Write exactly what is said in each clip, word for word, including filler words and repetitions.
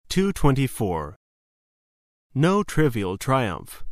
two twenty-four. No trivial triumph.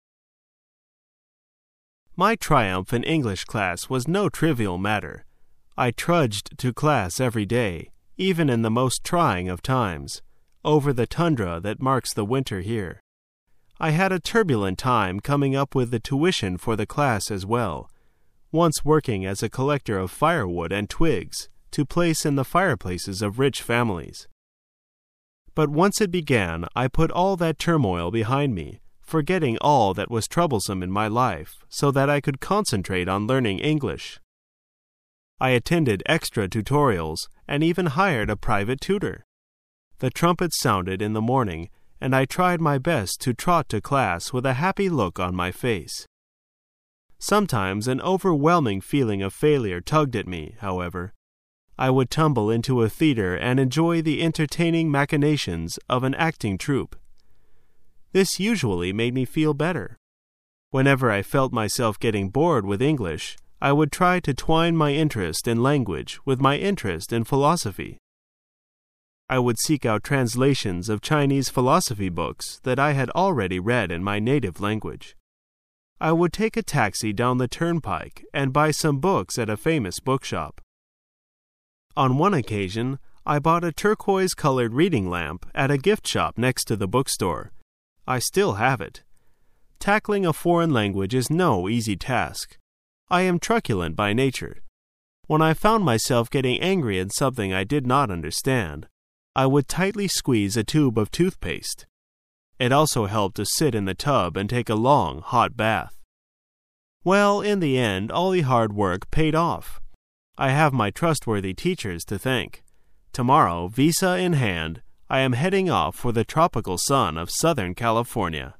My triumph in English class was no trivial matter. I trudged to class every day, even in the most trying of times, over the tundra that marks the winter here. I had a turbulent time coming up with the tuition for the class as well, once working as a collector of firewood and twigs to place in the fireplaces of rich families. But once it began, I put all that turmoil behind me, forgetting all that was troublesome in my life, so that I could concentrate on learning English. I attended extra tutorials and even hired a private tutor. The trumpet sounded in the morning, and I tried my best to trot to class with a happy look on my face. Sometimes an overwhelming feeling of failure tugged at me, however. I would tumble into a theater and enjoy the entertaining machinations of an acting troupe. This usually made me feel better. Whenever I felt myself getting bored with English, I would try to twine my interest in language with my interest in philosophy. I would seek out translations of Chinese philosophy books that I had already read in my native language. I would take a taxi down the turnpike and buy some books at a famous bookshop. On one occasion, I bought a turquoise-colored reading lamp at a gift shop next to the bookstore. I still have it. Tackling a foreign language is no easy task. I am truculent by nature. When I found myself getting angry at something I did not understand, I would tightly squeeze a tube of toothpaste. It also helped to sit in the tub and take a long, hot bath. Well, in the end, all the hard work paid off. I have my trustworthy teachers to thank. Tomorrow, visa in hand, I am heading off for the tropical sun of Southern California.